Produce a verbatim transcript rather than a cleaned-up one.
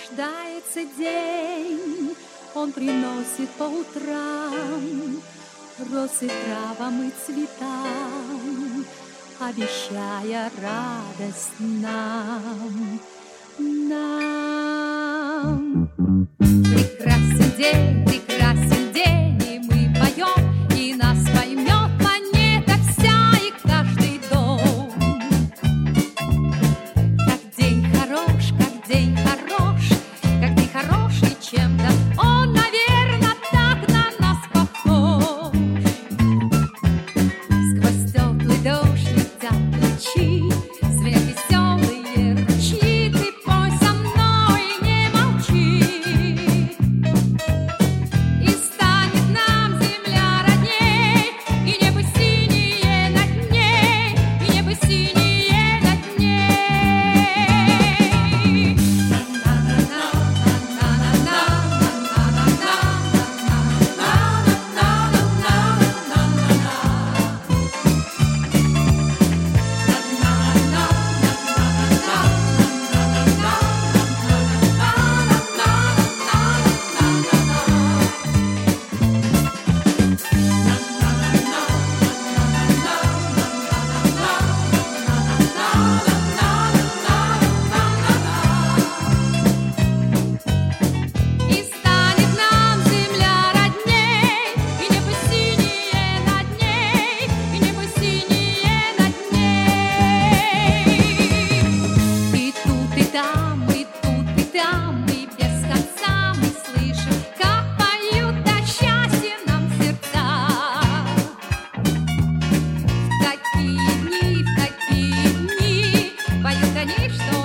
рождается день, он приносит по утрам росы травам и цветам, обещая радость нам, нам. Прекрасен день, прекрасен день, и мы поем, и нас поймет планета вся и каждый дом. Как день хорош, как день хорош, как день хороший чем-то, он, наверное, так на нас похож. Сквозь теплый дождь летят лучи, звенят веселые ручьи, ты пой со мной, не молчи. И станет нам земля родней, и небо синее над ней, и небо синее над ней. И станет нам земля родней, и небо синее над ней, и небо синее над ней. И тут, и там, и тут, и там, и без конца мы слышим, как поют о счастье нам сердца. В такие дни, в такие дни поют они, что